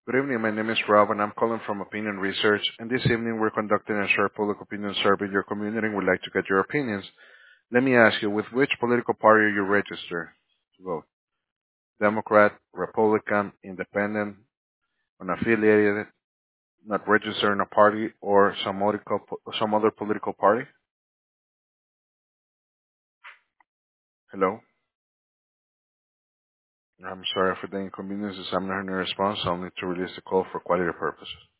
Good evening. My name is Rob, and I'm calling from Opinion Research. And this evening, we're conducting a short public opinion survey in your community, and we'd like to get your opinions. Let me ask you, with which political party are you registered to vote? Democrat, Republican, Independent, unaffiliated, not registered in a party, or some other political party? Hello? I'm sorry for the inconveniences. I'm not hearing a response. I'll need to release the call for quality purposes.